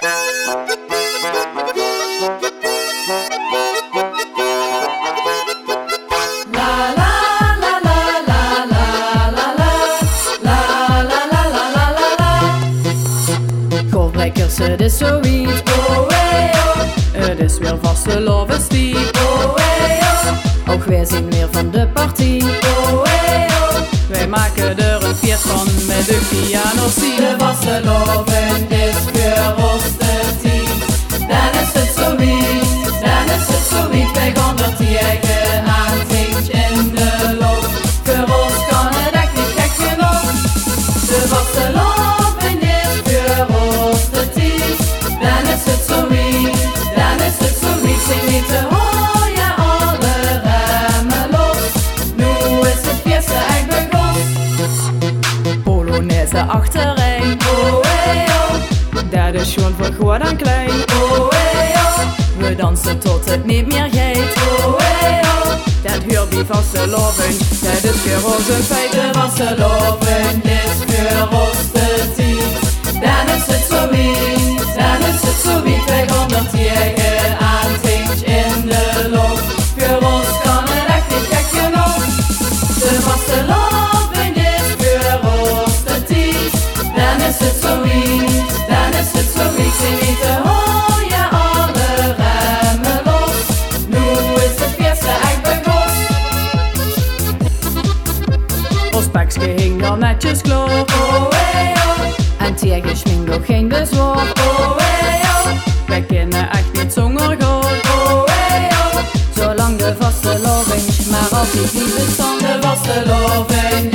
Golfbrekkers, het is zoiets. Oh, hey, oh. Het is weer vastelovenstie. Oh, hey, oh. Ook wij zijn weer van de partie. Oh, hey, oh. Wij maken er een feest van met de pianosie. De vastelovend is voor ons de team. Dan is het zoiets, dan is het zoiets. Wij gaan er tegen aan, zingt in de loop. Voor ons kan het echt niet gek genoeg. De vastelovend is voor ons de team. Dan is het zoiets, dan is het zoiets. Zing niet te hoor, ja alle remmen los. Nu is het feest echt begonnen. Polonaise achtereen. Oh, hey, oh. Dat is gewoon voor groot en klein. Oh, hey, oh. We dansen tot het niet meer gaat. Oh, hey, oh. Dat hoort bij vastelovend, dat is voor ons een feit. De vastelovend is voor ons de tijd. Dan is het zoiets, dan is het zoiets. Wij gaan er tegen aan, zingt in de loop. Voor ons kan het echt niet gek genoeg. De vastelovend is voor ons de tijd. Dan is het zoiets, dan is het zoiets. Zing niet te hoor, ja alle remmen los. Nu is het feest echt begonnen. Ons pakje hing al netjes klaar. Oh, hey, oh. En tegen schmink ook geen bezwaar. Oh, hey, oh. Wij kunnen echt niet zonder gaan. Oh, hey, oh. Zolang de vastelovend maar altijd niet bestand. De vastelovend